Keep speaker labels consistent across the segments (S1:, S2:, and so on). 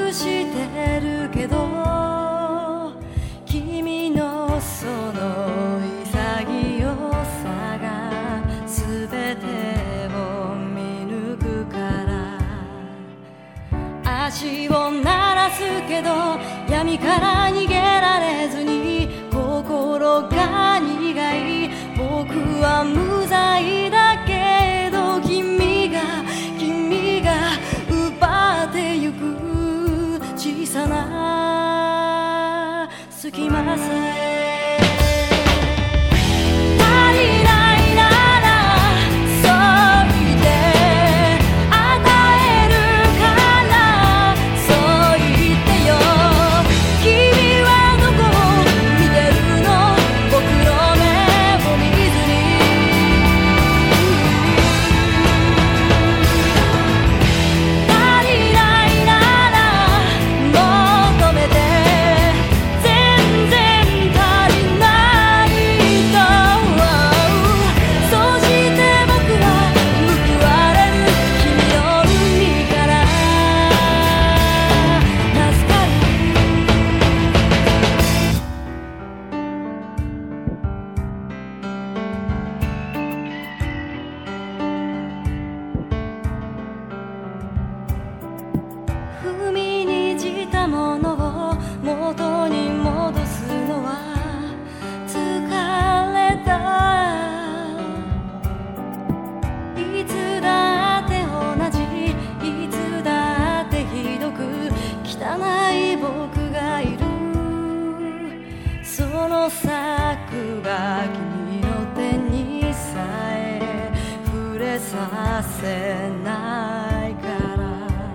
S1: 隠してるけど、君のその潔さが全てを見抜くから、足を鳴らすけど闇から逃げられずに心が苦い。僕は無罪だけど君が奪ってゆく小さな隙間さえ足りないならそう言って与えるからそう言ってよ。君はどこを見てるの？僕の目を見ずに足りないなら求めて全然足りないと。そうして僕は報われる君の海から助かる。踏みにじたものを元に戻すのは疲れた。いつだって同じ、いつだってひどく汚い僕がいる。その策が君の手にさえ触れさせないから、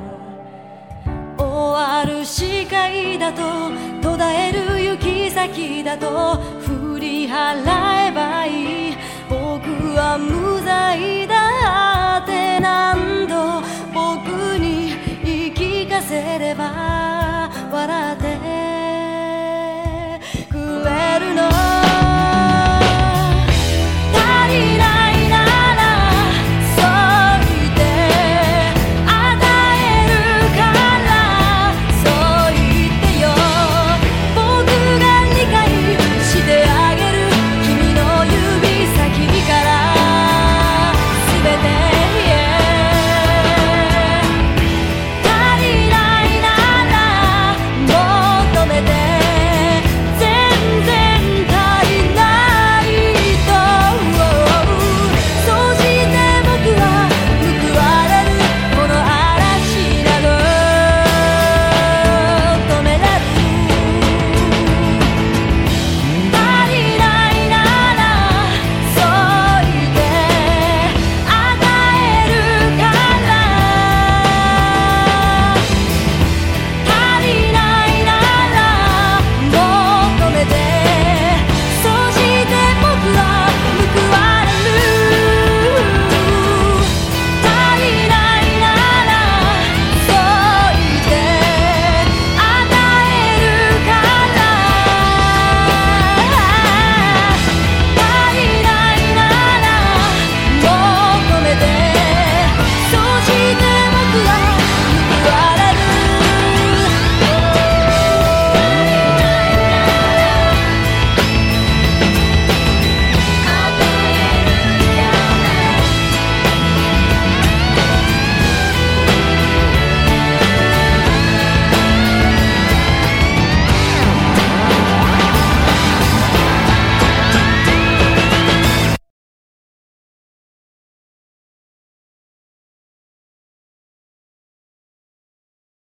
S1: 終わる視界だと途絶える行き先だと振り払えばいい。僕は無罪だって何度僕に言い聞かせれば